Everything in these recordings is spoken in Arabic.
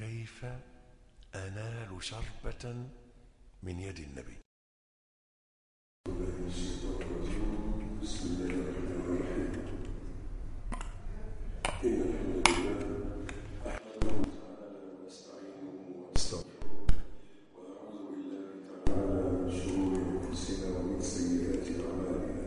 كيف أنال شربة من يد النبي؟ بسم الله الرحمن الرحيم. إن الحمد لله أحمده تعالى ونستعينه ونستغفره ونعوذ بالله تعالى من شرور أنفسنا ومن سيئات أعمالنا.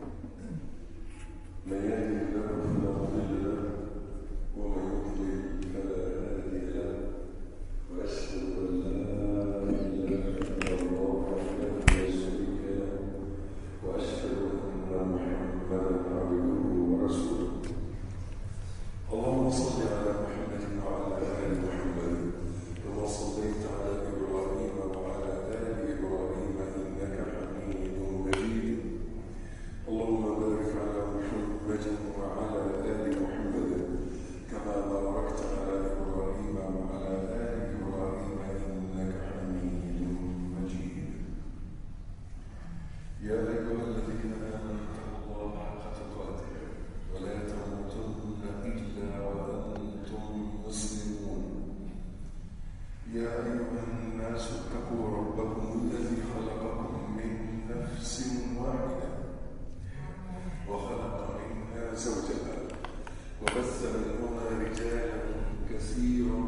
من يهده الله فلا مضل له ومن يضلل فلا هادي له، وأشهد أن لا إله إلا الله وحده لا شريك له، وأشهد أن محمدا عبده ورسوله. اللهم صل على محمد وعلى آل محمد كما صليت على إبراهيم وعلى آل إبراهيم إنك حميد مجيد. اللهم بارك على محمد وعلى آل محمد كما باركت على إبراهيم وعلى آل إبراهيم إنك حميد مجيد. يا أيها الذين آمنوا اتقوا الله حق تقاته ولا تموتن إلا وأنتم مسلمون. يا أيها الناس اتقوا ربكم الذي خلقكم من نفس واحدة وخلق منها زوجها وبث منهما رجالا كثيرا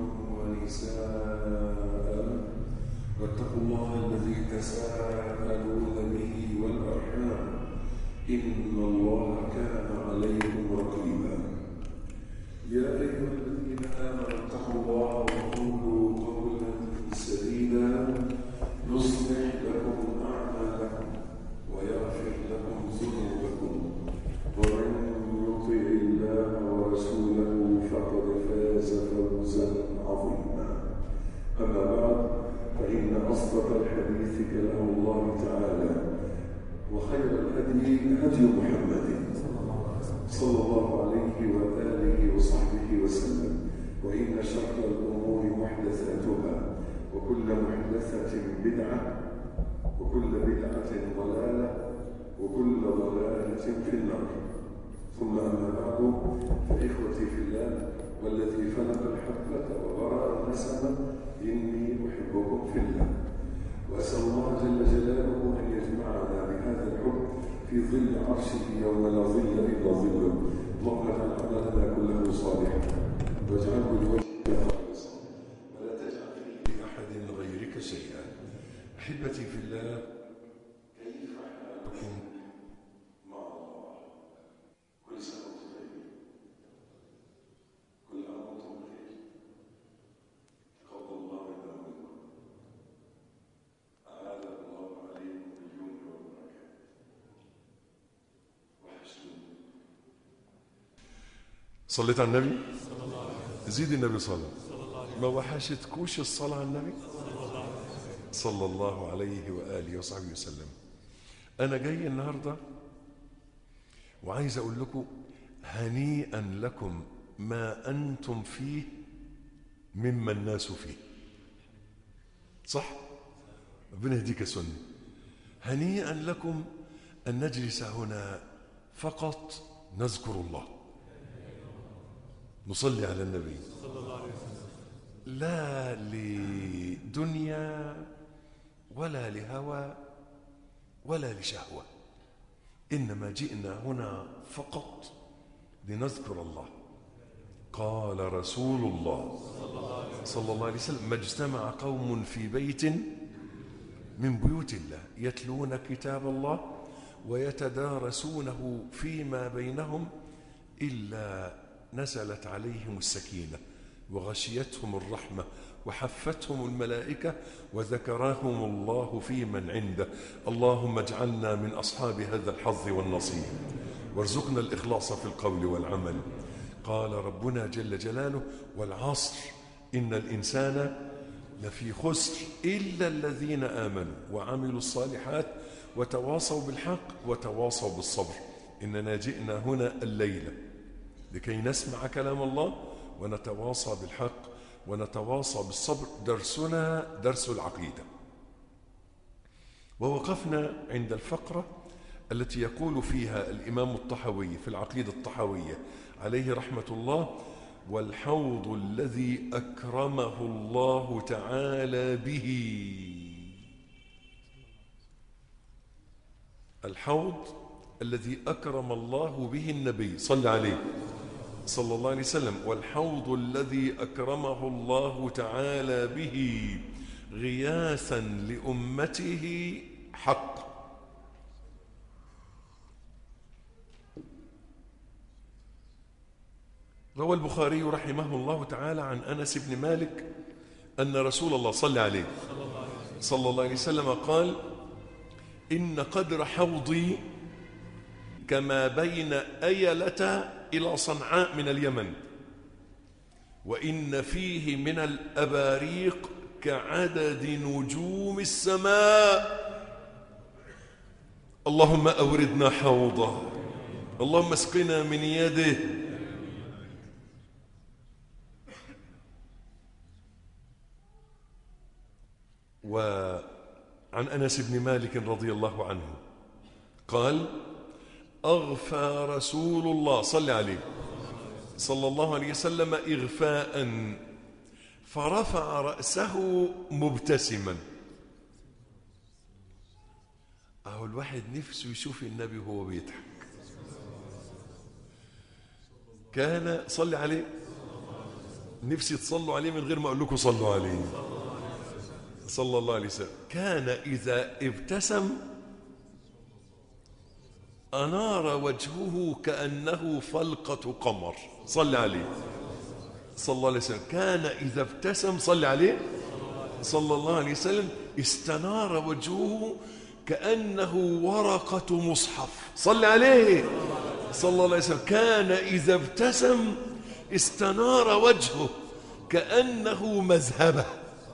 ونساء، واتقوا الله الذي تساءلون به والأرحام إن الله كان عليكم رقيبا. يا أيها الذين آمنوا اتقوا الله وقولوا قولا سديدا يصلح لكم أعمالكم ويغفر لكم ذنوبكم، ومن يطع الله ورسوله فقد فاز فوزا عظيما. أما بعد، فإن أصدق الحديث كلام الله تعالى، وخير الهدي هدي محمد صلى الله عليه وآله وصحبه وسلم، وإن شر الأمور محدثاتها، وكل محدثة بدعة، وكل بدعة ضلالة، وكل ضلالة في النار. ثم أما بعد، فإخوتي في الله والذي فلق الحبة وبرأ النسمة، إني أحبكم في الله، وأسأل الله جل جلاله أن يجمعنا بهذا الحب في ظل عرشه يوم لا ظل إلا ظله. اللهم اجعل عملنا كله صالحا واجعله لوجهك خالصا ولا تجعل فيه لأحد غيرك شيئا. أحبتي في الله، كيف حالكم مع الله؟ كل سنة وأنتم طيبين، كل عام وأنتم بخير. تقبل الله منا ومنكم، أعاد الله عليكم باليمن والبركات، وحشتوني. صليت على النبي؟ زيد النبي صلى. ما وحشتكوش الصلاة على النبي صلى الله عليه وآله وصحبه وسلم؟ أنا جاي النهاردة وعايز أقول لكم هنيئا لكم ما أنتم فيه مما الناس فيه. صح؟ ربنا يهديك السنة. هنيئا لكم أن نجلس هنا فقط نذكر الله، نصلي على النبي، لا لدنيا ولا لهوى ولا لشهوة، إنما جئنا هنا فقط لنذكر الله. قال رسول الله صلى الله عليه وسلم: ما اجتمع قوم في بيت من بيوت الله يتلون كتاب الله ويتدارسونه فيما بينهم إلا نزلت عليهم السكينة وغشيتهم الرحمة وحفتهم الملائكة وذكرهم الله في من عنده. اللهم اجعلنا من أصحاب هذا الحظ والنصيب، وارزقنا الإخلاص في القول والعمل. قال ربنا جل جلاله: والعصر إن الإنسان لفي خسر إلا الذين آمنوا وعملوا الصالحات وتواصوا بالحق وتواصوا بالصبر. إننا جئنا هنا الليلة لكي نسمع كلام الله ونتواصى بالحق ونتواصى بالصبر. درسنا درس العقيدة، ووقفنا عند الفقرة التي يقول فيها الإمام الطحاوي في العقيدة الطحاوية عليه رحمة الله: والحوض الذي أكرمه الله تعالى به. الحوض الذي أكرم الله به النبي صلى عليه صلى الله عليه وسلم. والحوض الذي أكرمه الله تعالى به غياثا لأمته حق. روى البخاري رحمه الله تعالى عن أنس بن مالك أن رسول الله صلى عليه صلى الله عليه وسلم قال: إن قدر حوضي كما بين أيلة إلى صنعاء من اليمن، وإن فيه من الأباريق كعدد نجوم السماء. اللهم أوردنا حوضه، اللهم اسقنا من يده. وعن أنس بن مالك رضي الله عنه قال: أغفى رسول الله صلى عليه صلى الله عليه وسلم إغفاء فرفع رأسه مبتسما. أهو الواحد نفسه يشوف النبي وهو بيضحك. كان صلي عليه، نفسي تصلوا عليه من غير ما أقول لكم صلوا عليه صلى الله عليه وسلم. كان إذا ابتسم أنار وجهه كأنه فلقة قمر. صلى عليه صلى الله عليه وسلم. كان إذا ابتسم صلى عليه صلى الله عليه وسلم استنار وجهه كأنه ورقة مصحف. صلى عليه صلى الله عليه وسلم. كان إذا ابتسم استنار وجهه كأنه مذهبة.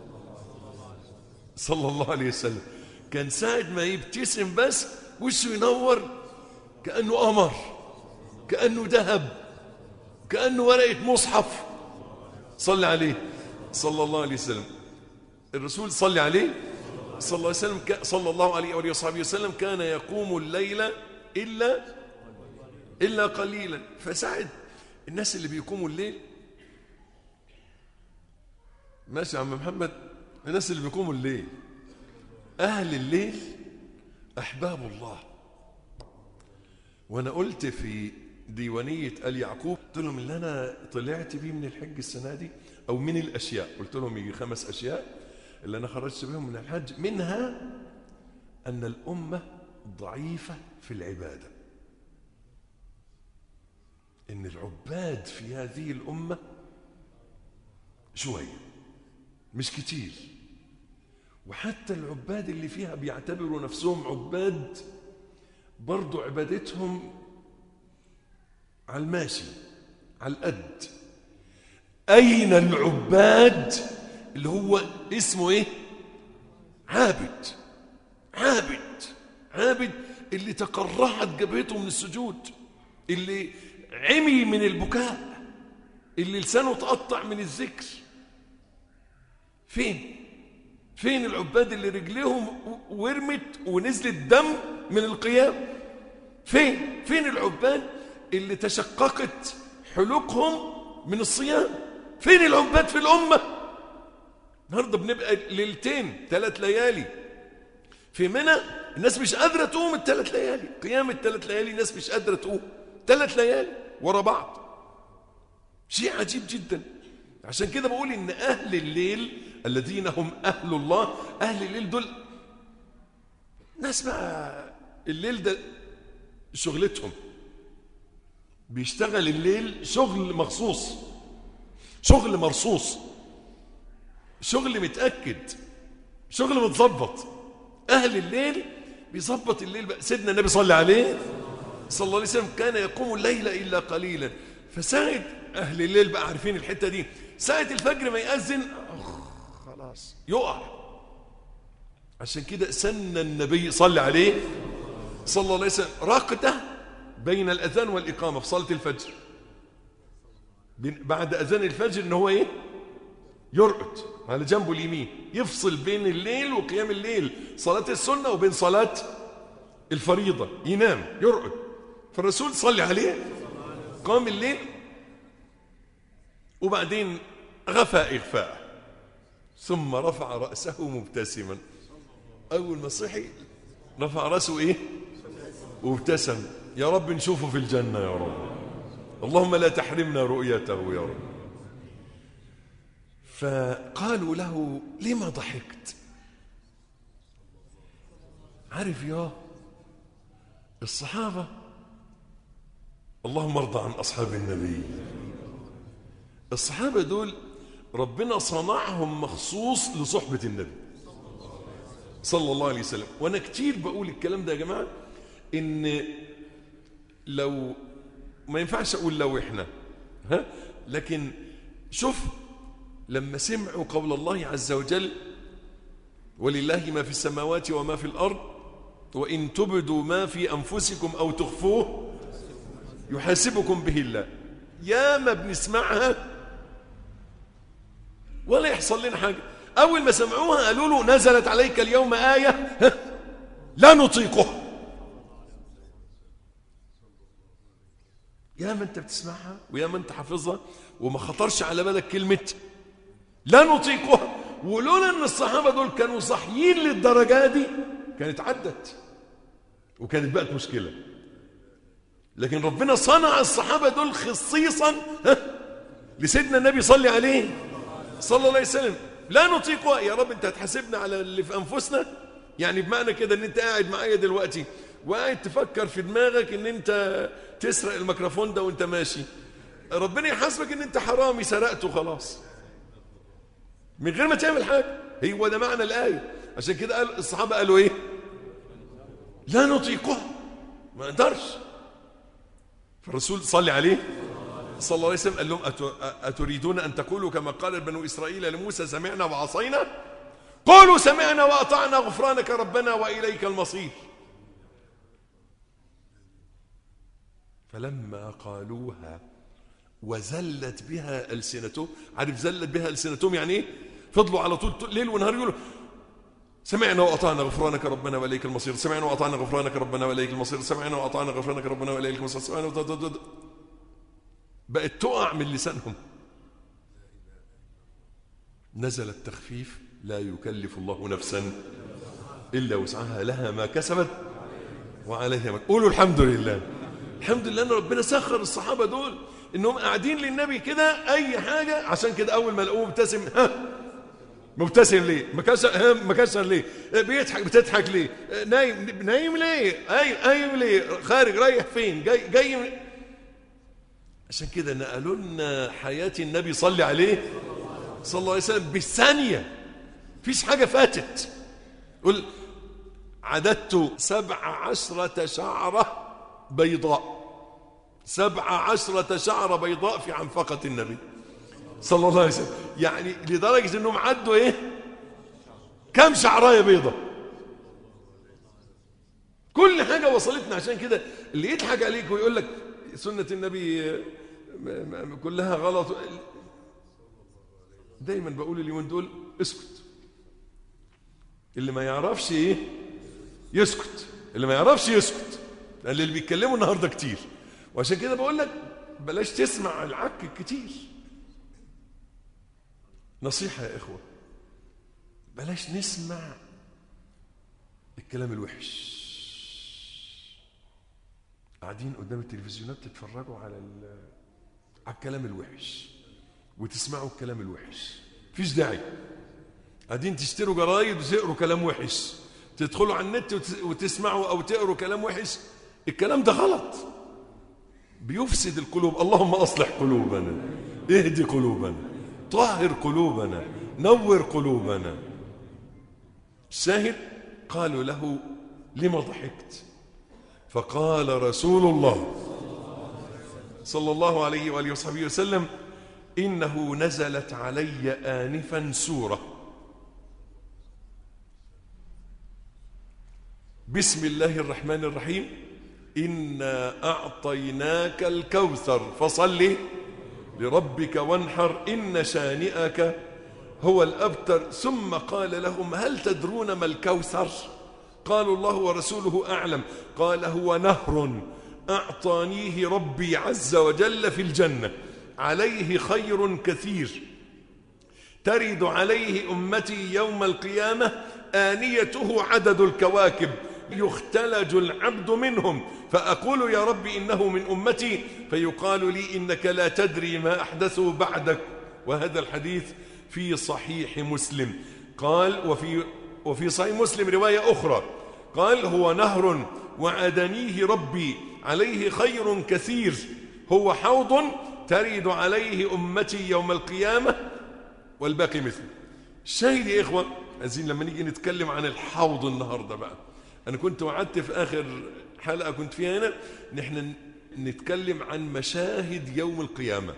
صلى الله عليه وسلم. كان ساعة ما يبتسم بس وشه ينور كأنه قمر، كأنه ذهب، كأنه ورقة مصحف. صلى عليه صلى الله عليه وسلم. الرسول صلى عليه صلى الله عليه وسلم صلى الله عليه وآله وصحبه وسلم كان يقوم الليل إلا قليلا. فساعد الناس اللي بيقوموا الليل، ماشي يا عم محمد، الناس اللي بيقوموا الليل أهل الليل أحباب الله. وأنا قلت في ديوانية آل يعقوب، قلت لهم اللي أنا طلعت بيه من الحج السنة دي أو من الأشياء، قلت لهم يجي 5 أشياء اللي أنا خرجت بهم من الحج، منها أن الأمة ضعيفة في العبادة، إن العباد في هذه الأمة شوية مش كتير، وحتى العباد اللي فيها بيعتبروا نفسهم عباد برضو عبادتهم على الماشي على القد. أين العباد اللي هو اسمه إيه؟ عابد. عابد عابد اللي تقرحت جبهته من السجود، اللي عمي من البكاء، اللي لسانه تقطع من الذكر. فين العباد اللي رجليهم ورمت ونزلت دم من القيام؟ فين العباد اللي تشققت حلقهم من الصيام؟ فين العباد في الأمة؟ النهارده بنبقى ليلتين 3 ليالي في منى، الناس مش قادرة تقوم ال3 ليالي، قيام ال3 ليالي الناس مش قادرة تقوم 3 ليالي ورا بعض. شيء عجيب جدا. عشان كده بقول إن أهل الليل الذين هم أهل الله، أهل الليل دول ناس بقى الليل ده شغلتهم، بيشتغل الليل شغل مخصوص، شغل مرصوص، شغل متأكد، شغل متظبط. أهل الليل بيظبط الليل بقى. سيدنا النبي صلى عليه صلى الله عليه وسلم كان يقوم الليل إلا قليلا. فساعد أهل الليل بقى عارفين الحتة دي، ساعة الفجر ما يأذن خلاص يقع. عشان كده سن النبي صلى عليه صلى الله عليه وسلم رقدة بين الأذان والإقامة في صلاة الفجر. بعد أذان الفجر إن هو إيه؟ يرقد على جنبه اليمين، يفصل بين الليل وقيام الليل، صلاة السنة وبين صلاة الفريضة، ينام يرقد. فالرسول صلى عليه قام الليل وبعدين غفى إغفاء ثم رفع رأسه مبتسما. أول ما صحي رفع رأسه إيه؟ وابتسم. يا رب نشوفه في الجنة يا رب، اللهم لا تحرمنا رؤيته يا رب. فقالوا له لما ضحكت؟ عارف يا الصحابة، اللهم ارضى عن أصحاب النبي. الصحابة دول ربنا صنعهم مخصوص لصحبة النبي صلى الله عليه وسلم. وأنا كتير بقول الكلام ده يا جماعة، إن لو ما ينفعش أقول لو إحنا لكن شوف لما سمعوا قول الله عز وجل ولله ما في السماوات وما في الأرض وإن تبدوا ما في أنفسكم أو تخفوه يحاسبكم به الله، يا ما بنسمعها ولا يحصل لنا حاجة. أول ما سمعوها قالوا له نزلت عليك اليوم آية لا نطيقها. يا ما أنت بتسمعها ويا ما أنت حافظها وما خطرش على بالك كلمة لا نطيقها. ولولا أن الصحابة دول كانوا صحيين للدرجة دي كانت عدت وكانت بقت مشكلة. لكن ربنا صنع الصحابة دول خصيصا لسيدنا النبي صلى عليه صلى الله عليه وسلم. لا نطيقها. يا رب أنت هتحاسبنا على اللي في أنفسنا؟ يعني بمعنى كده أن أنت قاعد معايا دلوقتي وقاعد تفكر في دماغك أن أنت تسرق الميكروفون ده وأنت ماشي، ربنا يحاسبك أن أنت حرامي سرقته خلاص من غير ما تعمل حاجة. هو ده معنى الآية. عشان كده قال الصحابة قالوا إيه؟ لا نطيقها، ما نقدرش. فالرسول صلى عليه صلى الله عليه وسلم قال لهم أتريدون أن تقولوا كما قال بنو إسرائيل لموسى سمعنا وعصينا؟ قولوا سمعنا وأطعنا غفرانك ربنا وإليك المصير. فلما قالوها وزلت بها ألسنتهم، عارف زلت بها ألسنتهم يعني إيه؟ فضلوا على طول ليل ونهار يقولوا سمعنا وأطعنا غفرانك ربنا وإليك المصير، سمعنا وأطعنا غفرانك ربنا وإليك المصير، سمعنا وأطعنا غفرانك ربنا وإليك المصير، سمعنا بقت تقع من لسانهم. نزل التخفيف لا يكلف الله نفسا إلا وسعها لها ما كسبت وعليها ما. قولوا الحمد لله. الحمد لله أن ربنا سخر الصحابة دول إنهم قاعدين للنبي كده أي حاجة. عشان كده أول ما لقوه مبتسم، مبتسم ليه؟ مكسر ليه؟ بيضحك بتضحك ليه؟ نايم ليه؟ قايم ليه؟ خارج رايح فين؟ جاي عشان كده نقلوا لنا حياة النبي صلى عليه صلى الله عليه وسلم بالثانية، فيش حاجة فاتت. قل عددت 17 شعرة بيضاء، 17 شعرة بيضاء في عنفقة النبي صلى الله عليه وسلم. يعني لدرجة انهم عدوا ايه؟ كم شعرايه بيضة. كل حاجة وصلتنا. عشان كده اللي يضحك عليك ويقول لك سنة النبي كلها غلط، دايما بقول اليومين دول اسكت. اللي ما يعرفش ايه يسكت، اللي ما يعرفش يسكت، لان اللي بيتكلموا النهارده كتير. وعشان كده بقول لك بلاش تسمع العك كتير. نصيحة يا إخوة، بلاش نسمع الكلام الوحش. قاعدين قدام التلفزيونات تتفرجوا على الكلام الوحش وتسمعوا الكلام الوحش، فيش داعي. قاعدين تشتروا جرايد وتقروا كلام وحش، تدخلوا على النت وتسمعوا أو تقروا كلام وحش. الكلام ده غلط، بيفسد القلوب. اللهم أصلح قلوبنا، اهدي قلوبنا، طهر قلوبنا، نور قلوبنا. الشاهد قالوا له لما ضحكت؟ فقال رسول الله صلى الله عليه وآله وصحبه وسلم إنه نزلت علي آنفا سورة بسم الله الرحمن الرحيم إنا أعطيناك الكوثر فصل لربك وانحر إن شانئك هو الأبتر. ثم قال لهم هل تدرون ما الكوثر؟ قالوا الله ورسوله أعلم. قال هو نهر أعطانيه ربي عز وجل في الجنة عليه خير كثير ترد عليه أمتي يوم القيامة آنيته عدد الكواكب يختلج العبد منهم فأقول يا رب إنه من أمتي فيقال لي إنك لا تدري ما أحدثوا بعدك. وهذا الحديث في صحيح مسلم. قال وفي صحيح مسلم رواية أخرى قال هو نهر وعدنيه ربي عليه خير كثير هو حوض ترد عليه أمتي يوم القيامة والباقي مثله. الشاهد يا إخوة عايزين لما نيجي نتكلم عن الحوض النهاردة بقى، أنا كنت وعدت في آخر حلقة كنت فيها هنا نحن نتكلم عن مشاهد يوم القيامة،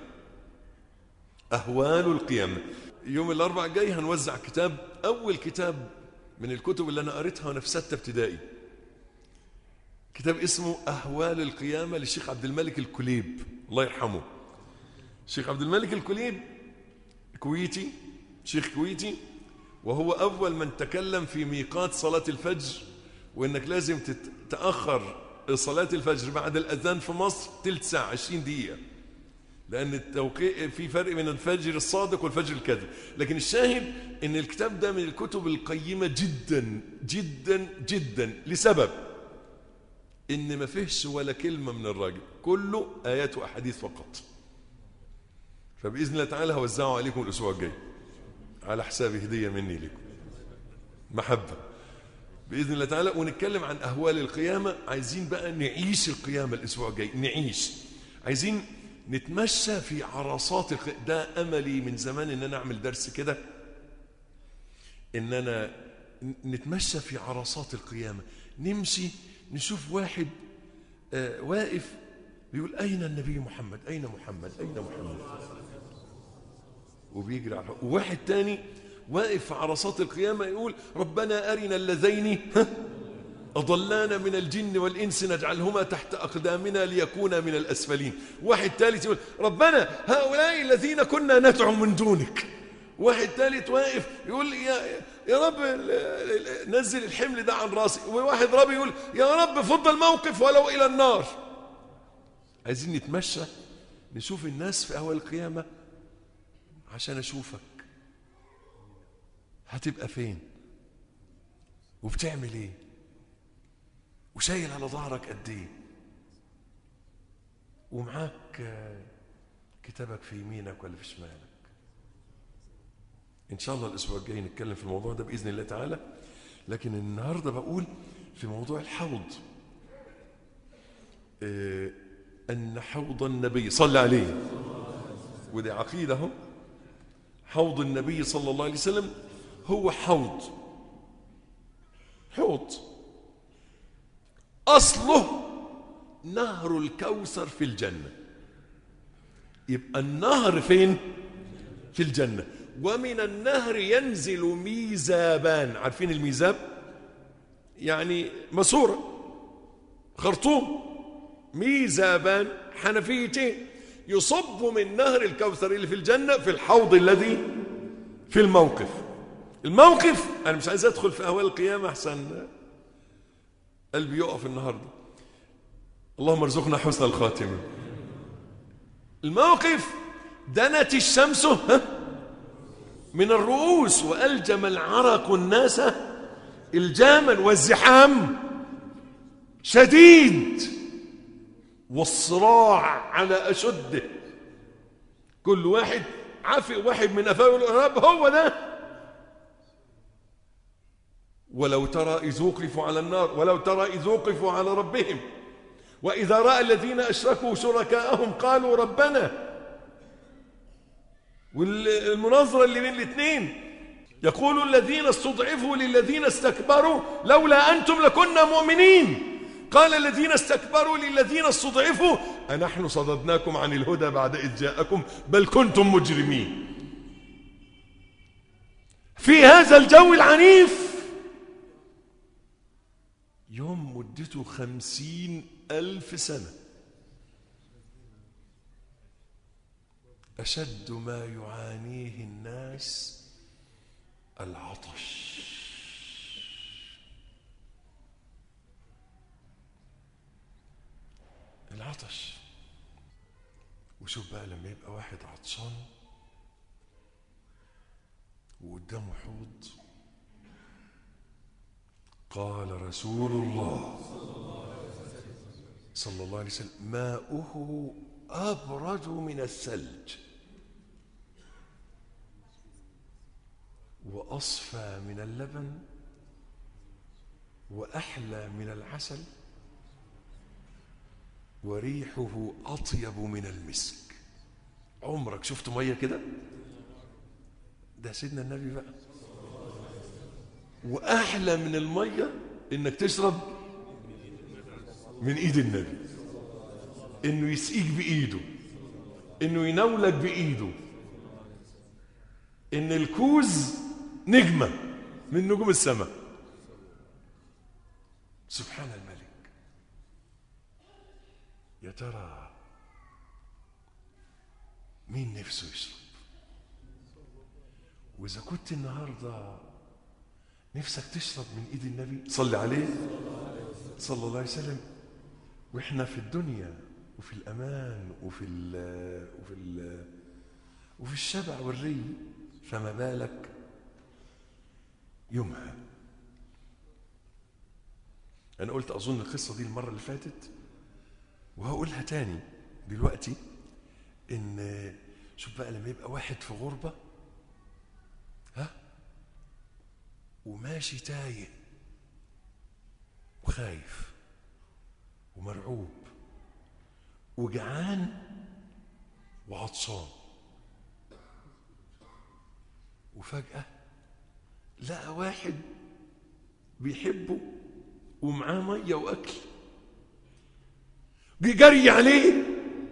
أهوال القيامة. يوم الأربعاء الجاي هنوزع كتاب، أول كتاب من الكتب اللي أنا قريتها وأنا في 6 ابتدائي، كتاب اسمه أهوال القيامة للشيخ عبد الملك الكليب الله يرحمه. الشيخ عبد الملك الكليب كويتي، شيخ كويتي، وهو أول من تكلم في ميقات صلاة الفجر وإنك لازم تتأخر صلاة الفجر بعد الأذان في مصر تلت ساعة 20 دقيقة، لأن التوقيت في فرق بين الفجر الصادق والفجر الكاذب. لكن الشاهد إن الكتاب ده من الكتب القيمة جدا جدا جدا لسبب إن ما فيهش ولا كلمة من الراجل، كله آيات وأحاديث فقط. فبإذن الله تعالى هوزعه عليكم الأسبوع الجاي على حساب هدية مني لكم، محبة بإذن الله تعالى. ونتكلم عن أهوال القيامة. عايزين بقى نعيش القيامة الأسبوع الجاي، نعيش، عايزين نتمشى في عرصات القيامة. ده أملي من زمان إن أنا أعمل درس كده، إن أنا نتمشى في عرصات القيامة، نمشي نشوف واحد واقف بيقول أين النبي محمد، أين محمد، أين محمد، وبيجري على وواحد تاني واقف في عرصات القيامة يقول ربنا أرنا اللذين أضلانا من الجن والإنس نجعلهما تحت أقدامنا ليكونا من الأسفلين. واحد ثالث يقول ربنا هؤلاء الذين كنا ندعو من دونك. واحد ثالث واقف يقول يا رب نزل الحمل ده عن راسي. وواحد رابع يقول يا رب فض الموقف ولو إلى النار. عايزين نتمشى نشوف الناس في أهوال القيامة عشان أشوفك هتبقى فين وبتعمل ايه وشايل على ظهرك قد ايه ومعاك كتابك في يمينك ولا في شمالك. ان شاء الله الاسبوع الجاي نتكلم في الموضوع ده باذن الله تعالى. لكن النهارده بقول في موضوع الحوض ان حوض النبي صلى عليه، ودي عقيده اهو، حوض النبي صلى الله عليه وسلم هو حوض أصله نهر الكوثر في الجنة. يبقى النهر فين؟ في الجنة. ومن النهر ينزل ميزابان. عارفين الميزاب؟ يعني ماسورة، خرطوم، ميزابان حنفيتين يصب من نهر الكوثر اللي في الجنة في الحوض الذي في الموقف. أنا مش عايز أدخل في أهوال القيامة أحسن قلبي يقف النهاردة. اللهم ارزقنا حسن الخاتمة. الموقف دنت الشمس من الرؤوس وألجم العرق الناس الجاما والزحام شديد والصراع على أشده. كل واحد عافي واحد من أفاوي الأرهاب هو ده. ولو ترى إذ وقفوا على النار ولو ترى إذ وقفوا على ربهم وإذا رأى الذين أشركوا شركاءهم قالوا ربنا. والمناظرة اللي بين الاثنين يقول الذين استضعفوا للذين استكبروا لولا أنتم لكنا مؤمنين. قال الذين استكبروا للذين استضعفوا أنحن صددناكم عن الهدى بعد إذ جاءكم بل كنتم مجرمين. في هذا الجو العنيف يوم مدته 50,000 سنة، أشد ما يعانيه الناس العطش. وشوف بقى لما يبقى واحد عطشان وقدامه حوض، قال رسول الله صلى الله عليه وسلم: ماؤه أبرد من الثلج وأصفى من اللبن وأحلى من العسل وريحه أطيب من المسك. عمرك شفت مية كده؟ ده سيدنا النبي بقى. وأحلى من المية إنك تشرب من إيد النبي، إنه يسقيك بإيده، إنه يناولك بإيده، إن الكوز نجمة من نجوم السماء. سبحان الملك. يا ترى مين نفسه يشرب؟ وإذا كنت النهاردة نفسك تشرب من إيد النبي صلى عليه صلى الله عليه وسلم، وإحنا في الدنيا وفي الأمان وفي الشبع والري، فما بالك يومها. أنا قلت أظن القصة دي المرة اللي فاتت وهقولها تاني دلوقتي، إن شوف بقى لما يبقى واحد في غربة وماشي تايه وخايف ومرعوب وجعان وعطشان، وفجأة لقى واحد بيحبه ومعاه مية وأكل، بيجري عليه.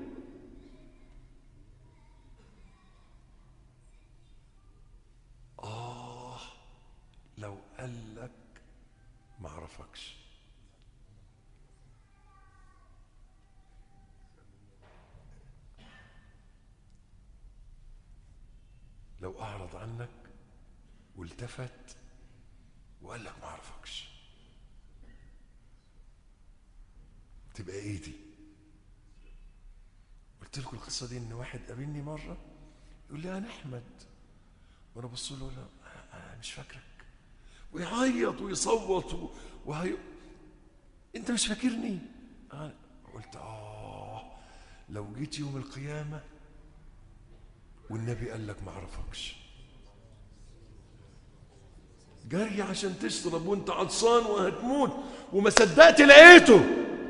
لو قال لك ما اعرفكش، لو اعرض عنك والتفت وقال لك ما اعرفكش، تبقى ايه دي؟ قلت لكم القصه دي ان واحد قابلني مره يقول لي انا احمد، وانا بص له لا انا مش فاكرك، ويعيط ويصوت انت مش فاكرني؟ قلت لو جيت يوم القيامه والنبي قال لك ما اعرفكش، جري عشان تشرب وانت عطشان وهتموت وما صدقت لقيته،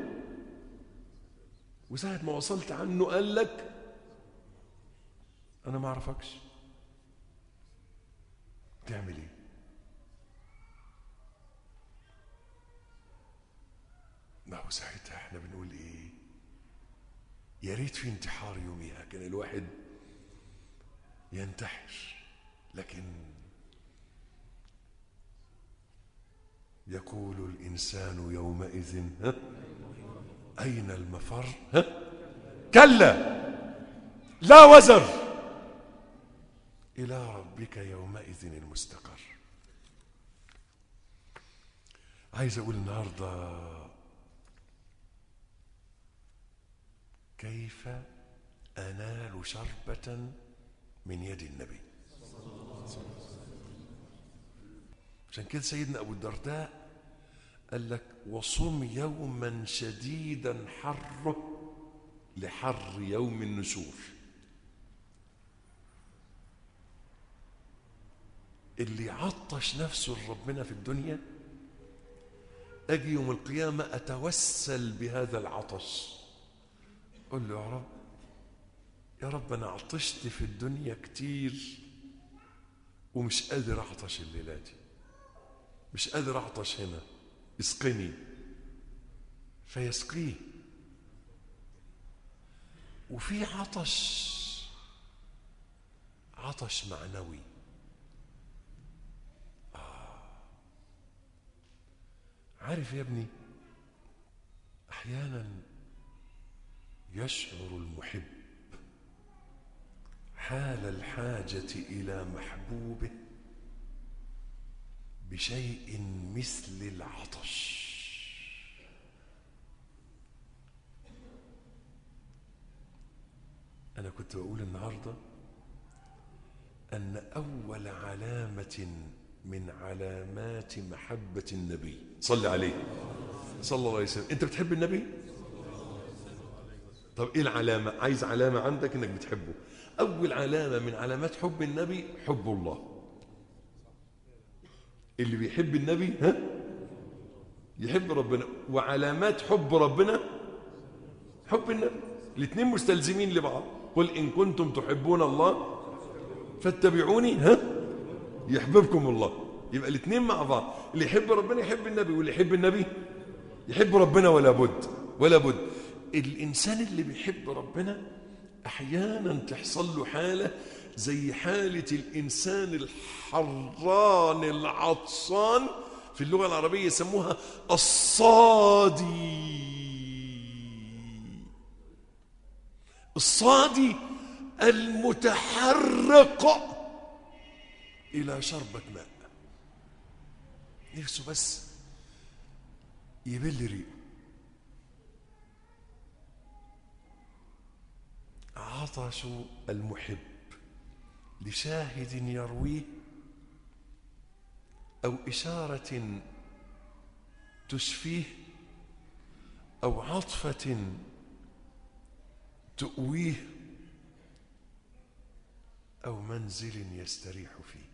وساعة ما وصلت عنه قال لك انا ما اعرفكش، تعمل ايه؟ ما هو ساعتها احنا بنقول ايه؟ يا ريت في انتحار يوميها كان الواحد ينتحر، لكن يقول الإنسان يومئذ أين المفر؟ كلا لا وزر إلى ربك يومئذ المستقر. عايز أقول النهاردة كيف أنال شربة من يد النبي. عشان كده سيدنا أبو الدرداء قال لك وصم يوما شديدا حره لحر يوم النشور. اللي عطش نفسه لربنا في الدنيا أجي يوم القيامة أتوسل بهذا العطش، قل له يا رب أنا عطشت في الدنيا كتير ومش قادر أعطش الليلة دي، مش قادر أعطش هنا، اسقني، فيسقيه. وفي عطش معنوي. عارف يا ابني، أحيانا يشعر المحب حال الحاجة إلى محبوبه بشيء مثل العطش. أنا كنت بقول النهاردة أن أول علامة من علامات محبة النبي صلى عليه صلى الله عليه وسلم. أنت بتحب النبي؟ طب إيه العلامة؟ عايز علامة عندك إنك بتحبه. أول علامة من علامات حب النبي حب الله. اللي بيحب النبي يحب ربنا، وعلامات حب ربنا حب النبي. الاثنين مستلزمين لبعض. قل إن كنتم تحبون الله فاتبعوني يحببكم الله. يبقى الاثنين مع بعض. اللي يحب ربنا يحب النبي، واللي يحب النبي يحب ربنا. ولا بد الإنسان اللي بيحب ربنا أحيانا تحصل له حالة زي حالة الإنسان الحران العطشان، في اللغة العربية يسموها الصادي المتحرق إلى شربة ماء، نفسه بس يبل ريقه. عطش المحب لشاهد يرويه أو إشارة تشفيه أو عطفة تؤويه أو منزل يستريح فيه.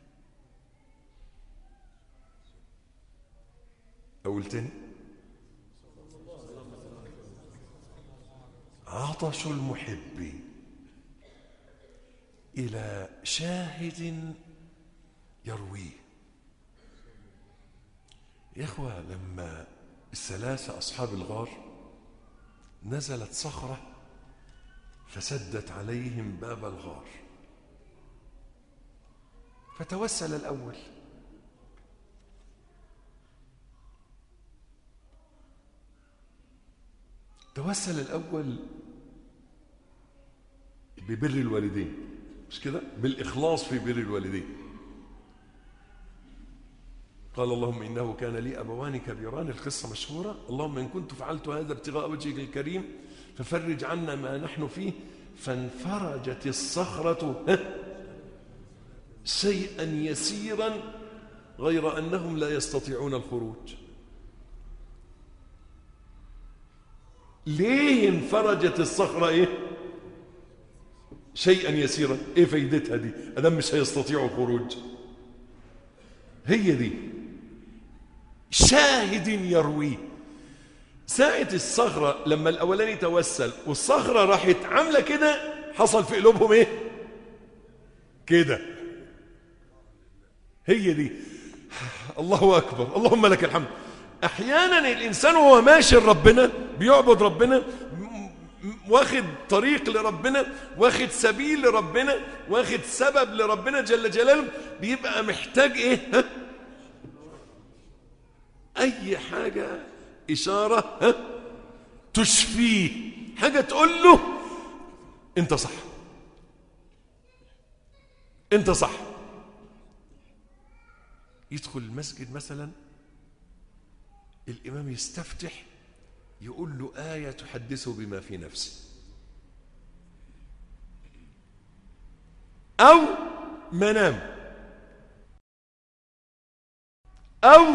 أقول تاني: عطش المحب إلى شاهد يرويه. يا إخوة، لما الثلاثة أصحاب الغار نزلت صخرة فسدت عليهم باب الغار، فتوسل الأول، ببر الوالدين، مش كده؟ بالإخلاص في بر الوالدين. قال: اللهم إنه كان لي أبوان كبيران، القصة مشهورة. اللهم إن كنت فعلت هذا ابتغاء وجهك الكريم ففرج عنا ما نحن فيه. فانفرجت الصخرة شيئا يسيرا غير أنهم لا يستطيعون الخروج. ليه انفرجت الصخرة شيئا يسيرا؟ ايه فايدتها دي ادام مش هيستطيعوا الخروج؟ هي دي شاهد يرويه. ساعة الصخرة لما الاولاني توسل والصخرة راحت عاملة كده، حصل في قلوبهم كده. هي دي. الله اكبر، اللهم لك الحمد. احيانا الانسان وهو ماشي لربنا بيعبد ربنا، واخد طريق لربنا، واخد سبيل لربنا، واخد سبب لربنا جل جلاله، بيبقى محتاج اي حاجة، اشارة تشفيه، حاجة تقول له انت صح، انت صح. يدخل المسجد مثلا، الامام يستفتح يقول له آية تحدثه بما في نفسه، أو منام، أو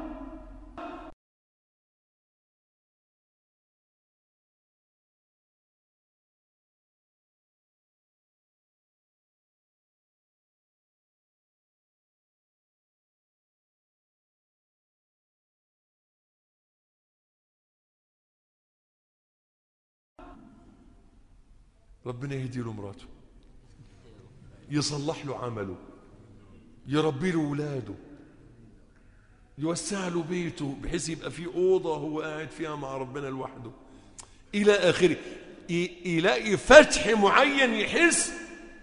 ربنا يهدي له مراته، يصلح له عمله، يربي له ولاده، يوسع له بيته بحيث يبقى فيه أوضة هو قاعد فيها مع ربنا لوحده إلى آخره. يلاقي فتح معين يحس.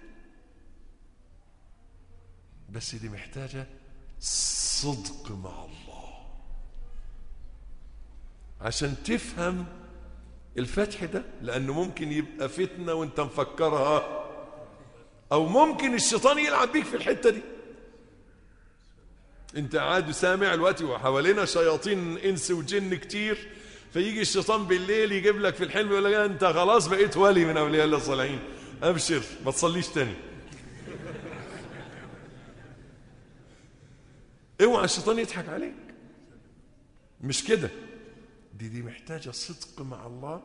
بس دي محتاجة صدق مع الله عشان تفهم الفتح ده، لأنه ممكن يبقى فتنة وانت مفكرها، أو ممكن الشيطان يلعب بيك في الحتة دي. انت قاعد سامع الوقت وحوالينا شياطين انس وجن كتير، فيجي الشيطان بالليل يجيب لك في الحلم يقول لك انت خلاص بقيت ولي من اولياء الله الصالحين، أبشر ما تصليش تاني. اوعى الشيطان يضحك عليك. مش كده، دي محتاجة صدق مع الله،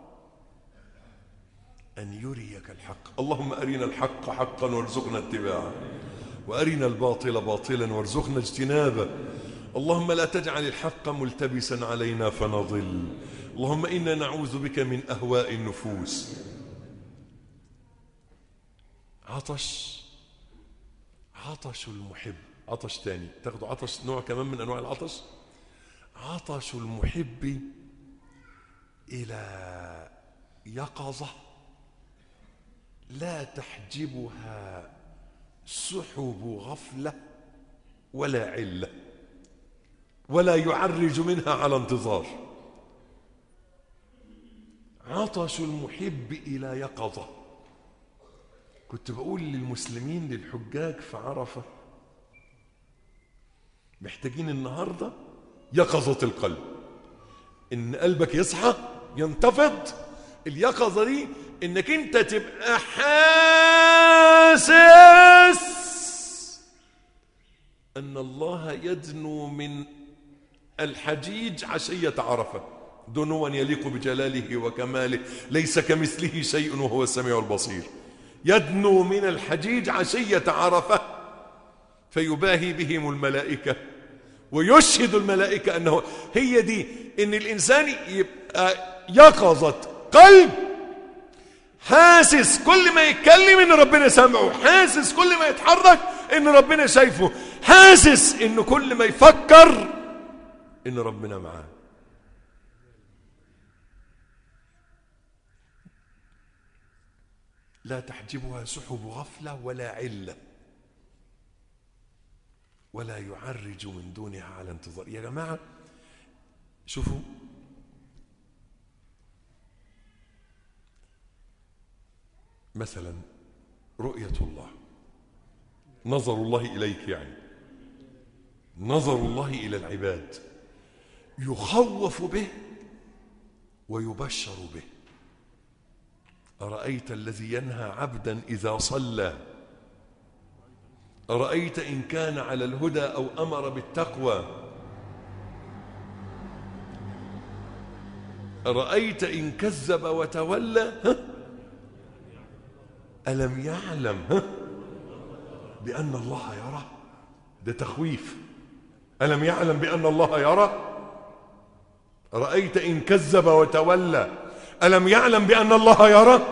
أن يريك الحق. اللهم أرنا الحق حقا وارزقنا اتباعه، وأرنا الباطل باطلا وارزقنا اجتنابه. اللهم لا تجعل الحق ملتبسا علينا فنضل. اللهم إنا نعوذ بك من أهواء النفوس. عطش المحب. عطش تاني، تاخدوا عطش نوع كمان من أنواع العطش. عطش المحب إلى يقظة لا تحجبها سحب غفلة ولا علة، ولا يعرج منها على انتظار. عطش المحب إلى يقظة. كنت بقول للمسلمين للحجاج في عرفة محتاجين النهاردة يقظة القلب، إن قلبك يصحى ينتفض. اليقظة دي إنك أنت تبقى حاسس أن الله يدنو من الحجيج عشية عرفة دنوا يليق بجلاله وكماله، ليس كمثله شيء وهو السميع البصير. يدنو من الحجيج عشية عرفة فيباهي بهم الملائكة ويشهد الملائكة أنه هي دي، إن الإنسان يبقى يقظة قلب، حاسس كل ما يتكلم إن ربنا سمعه، حاسس كل ما يتحرك إن ربنا شايفه، حاسس إن كل ما يفكر إن ربنا معاه. لا تحجبها سحب غفلة ولا علة، ولا يعرج من دونها على انتظار. يا جماعة شوفوا، مثلا رؤية الله، نظر الله إليك، يعني نظر الله إلى العباد، يخوف به ويبشر به. أرأيت الذي ينهى عبدا إذا صلى، أرأيت إن كان على الهدى أو أمر بالتقوى، أرأيت إن كذب وتولى، ألم يعلم بأن الله يرى؟ ده تخويف. ألم يعلم بأن الله يرى؟ رأيت إن كذب وتولى، ألم يعلم بأن الله يرى؟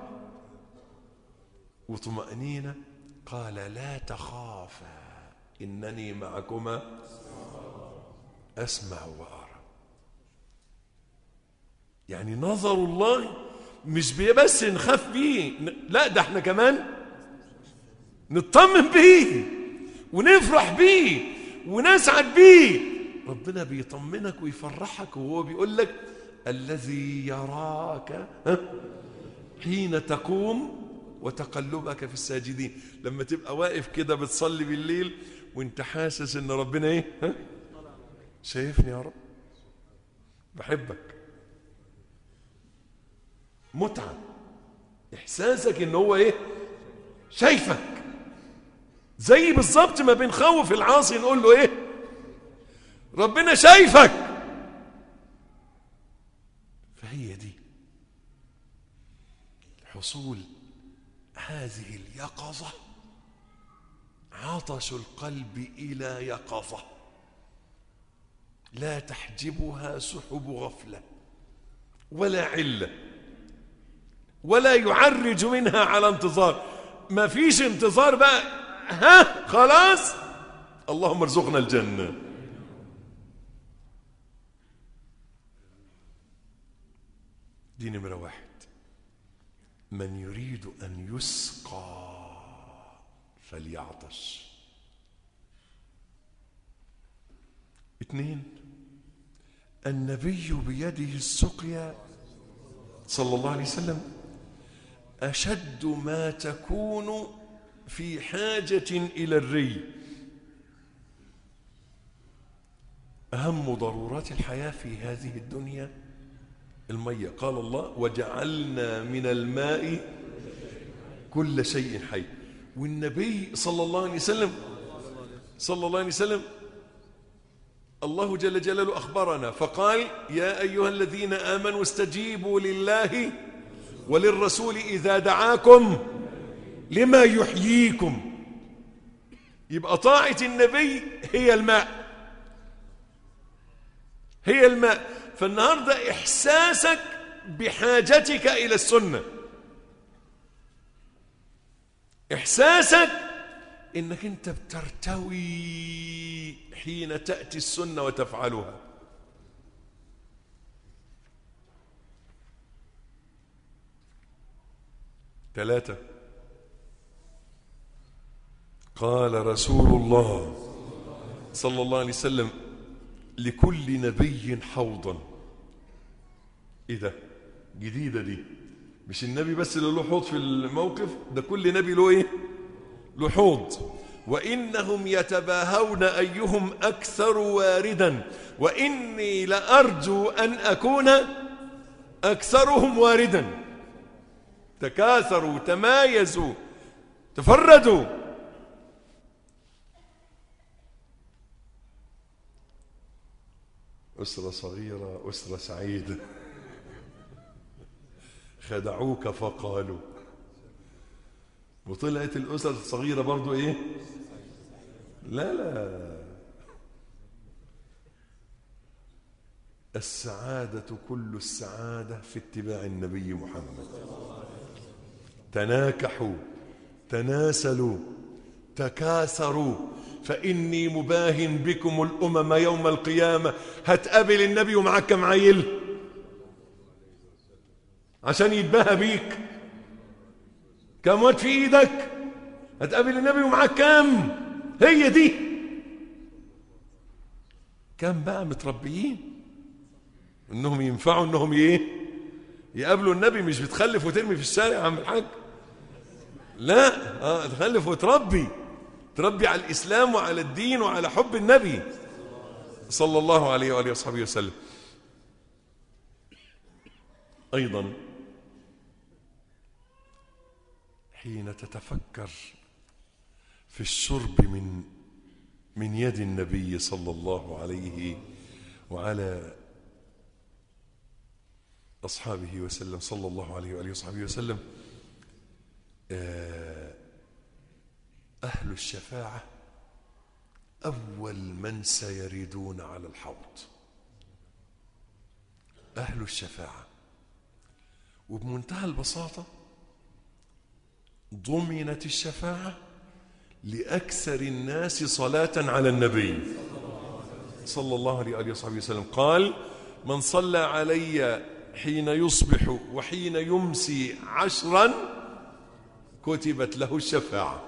وطمأنينة. قال لا تخافا إنني معكما أسمع وأرى. يعني نظر الله مش بس نخاف بيه، لا ده احنا كمان نطمن بيه ونفرح بيه ونسعد بيه. ربنا بيطمنك ويفرحك وهو بيقول لك الذي يراك حين تقوم وتقلبك في الساجدين. لما تبقى واقف كده بتصلي بالليل وانت حاسس ان ربنا ايه؟ شايفني يا رب، بحبك. متعة احساسك ان هو ايه؟ شايفك. زي بالظبط ما بنخوف العاصي نقول له ايه؟ ربنا شايفك. فهي دي حصول هذه اليقظة، عطش القلب إلى يقظة لا تحجبها سحب غفلة ولا علة، ولا يعرج منها على انتظار. ما فيش انتظار بقى، ها خلاص اللهم ارزقنا الجنة. دي نمرة واحد. من يريد أن يسقى فليعطش. 2، النبي بيده السقيا صلى الله عليه وسلم أشد ما تكون في حاجة إلى الري. أهم ضرورات الحياة في هذه الدنيا المية. قال الله وجعلنا من الماء كل شيء حي. والنبي صلى الله عليه وسلم الله جل جلاله أخبرنا فقال يا أيها الذين آمنوا استجيبوا لله وللرسول إذا دعاكم لما يحييكم. يبقى طاعة النبي هي الماء. فالنهاردة إحساسك بحاجتك إلى السنة، إحساسك إنك أنت بترتوي حين تأتي السنة وتفعلها. ثلاثة، قال رسول الله صلى الله عليه وسلم لكل نبي حوضا. ايه ده؟ جديدة دي، مش النبي بس اللي له حوض في الموقف ده، كل نبي له ايه؟ له حوض. وإنهم يتباهون أيهم أكثر واردا وإني لأرجو أن أكون أكثرهم واردا. تكاثروا، تمايزوا، تفردوا. أسرة صغيرة، أسرة سعيدة، خدعوك فقالوا. وطلعت الأسرة الصغيرة برضو إيه؟ لا، السعادة كل السعادة في اتباع النبي محمد. تناكحوا، تناسلوا، تكاثروا، فإني مباهن بكم الأمم يوم القيامة. هتقابل النبي ومعك كم عيل عشان يتباهى بيك؟ كم واد في ايدك؟ هتقابل النبي ومعك كم؟ هي دي. كم بقى متربيين انهم ينفعوا انهم ايه؟ يقابلوا النبي. مش بتخلف وترمي في الشارع يا عم الحاج، لا، تخلف وتربي على الإسلام وعلى الدين وعلى حب النبي صلى الله عليه وآله وصحبه وسلم. أيضا حين تتفكر في الشرب من يد النبي صلى الله عليه وعلى أصحابه وسلم صلى الله عليه وآله وصحبه وسلم، أهل الشفاعة أول من سيردون على الحوض. أهل الشفاعة، وبمنتهى البساطة ضمنت الشفاعة لأكثر الناس صلاة على النبي صلى الله عليه وآله وصحبه وسلم. قال من صلى علي حين يصبح وحين يمسي 10 كتبت له الشفاعة.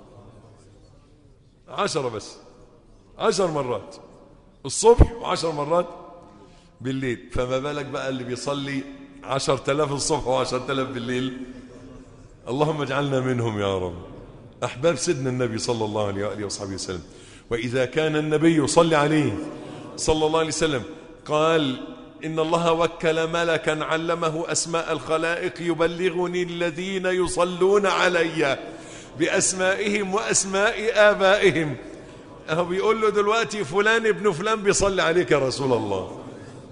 10 بس، 10 مرات الصبح و10 مرات بالليل. فما بالك بقى اللي بيصلي 10,000 الصبح و10,000 بالليل؟ اللهم اجعلنا منهم يا رب، أحباب سيدنا النبي صلى الله عليه وآله وصحبه وسلم. وإذا كان النبي يصلي عليه صلى الله عليه وسلم قال إن الله وكل ملكا علمه أسماء الخلائق يبلغني الذين يصلون علي بأسمائهم وأسماء آبائهم. هو بيقول له دلوقتي فلان ابن فلان بيصلي عليك يا رسول الله،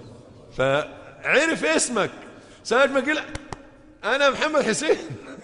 فعرف اسمك ساعة ما قال أنا محمد حسين.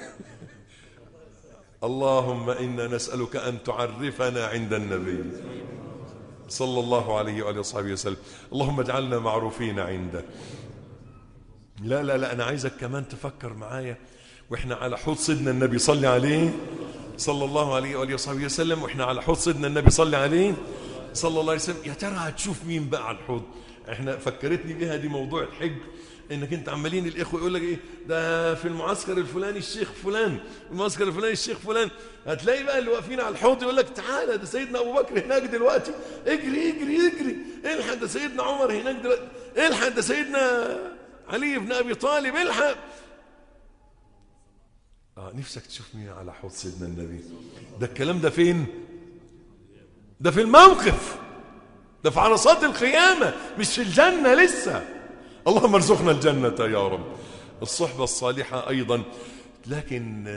اللهم إنا نسألك أن تعرفنا عند النبي صلى الله عليه وآله وصحبه وسلم. اللهم اجعلنا معروفين عنده. لا أنا عايزك كمان تفكر معايا وإحنا على حوض سيدنا النبي صلى عليه صلى الله عليه وآله وصحبه وسلم، وإحنا على حوض سيدنا النبي صلى عليه صلى الله عليه وسلم. يا ترى هتشوف مين بقى على الحوض؟ إحنا فكرتني بها دي موضوع الحج، إنك أنت عمالين الإخوة يقول لك إيه ده في المعسكر الفلاني الشيخ فلان، المعسكر الفلاني الشيخ فلان. هتلاقي بقى اللي واقفين على الحوض يقول لك تعالى ده سيدنا أبو بكر هناك دلوقتي، اجري اجري اجري، الحق ده سيدنا عمر هناك دلوقتي، الحق ده سيدنا علي بن أبي طالب، الحق. نفسك تشوف مين على حوض سيدنا النبي. ده الكلام ده فين؟ ده في الموقف، ده في عرصات القيامة، مش في الجنة لسه. اللهم ارزقنا الجنة يا رب. الصحبة الصالحة أيضا لكن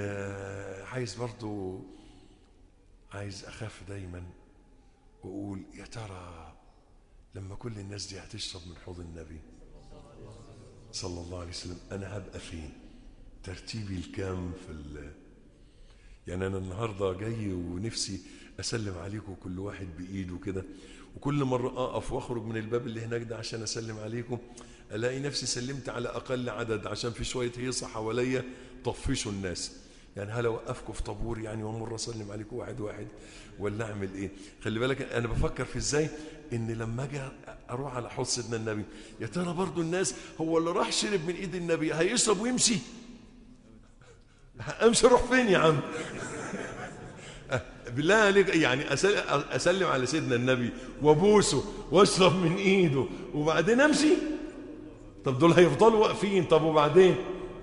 عايز أخاف دايما وأقول يا ترى لما كل الناس دي هتشرب من حوض النبي صلى الله عليه وسلم أنا هبقى فين؟ ترتيبي الكام يعني أنا النهاردة جاي ونفسي أسلم عليكم كل واحد بإيده كده، وكل مرة أقف وأخرج من الباب اللي هناك ده عشان أسلم عليكم ألاقي نفسي سلمت على أقل عدد، عشان في شوية هيصة حواليا طفشوا الناس. يعني هل أوقفكم في طابور يعني ومر أسلم عليكم واحد واحد ولا أعمل إيه؟ خلي بالك أنا بفكر في إزاي إن لما أجي أروح على حوض سيدنا النبي يا ترى برضو الناس هو اللي راح شرب من إيد النبي هيشرب ويمشي؟ أمشي أروح فين يا عم؟ بالله عليك يعني أسلم على سيدنا النبي وابوسه واشرب من إيده وبعدين أمشي؟ طب دول هيفضلوا واقفين، طب وبعدين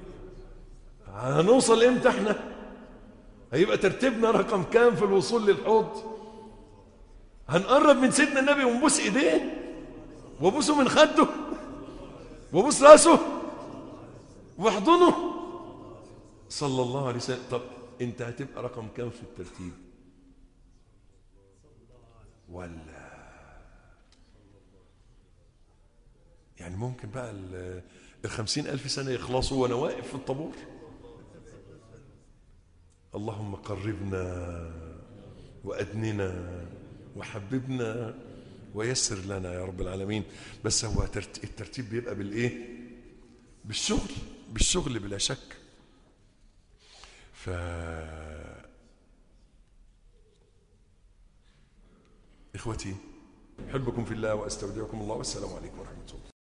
هنوصل امتى احنا؟ هيبقى ترتيبنا رقم كام في الوصول للحوض؟ هنقرب من سيدنا النبي ونبوس ايديه وابوسه من خده وابوس راسه واحضنه صلى الله عليه وسلم. طب انت هتبقى رقم كام في الترتيب؟ ولا يعني ممكن بقى 50,000 سنة يخلصوا وأنا واقف في الطابور؟ اللهم قربنا وأدننا وحببنا ويسر لنا يا رب العالمين. بس هو الترتيب بيبقى بالإيه؟ بالشغل بلا شك. إخوتي أحبكم في الله وأستودعكم الله والسلام عليكم ورحمة الله.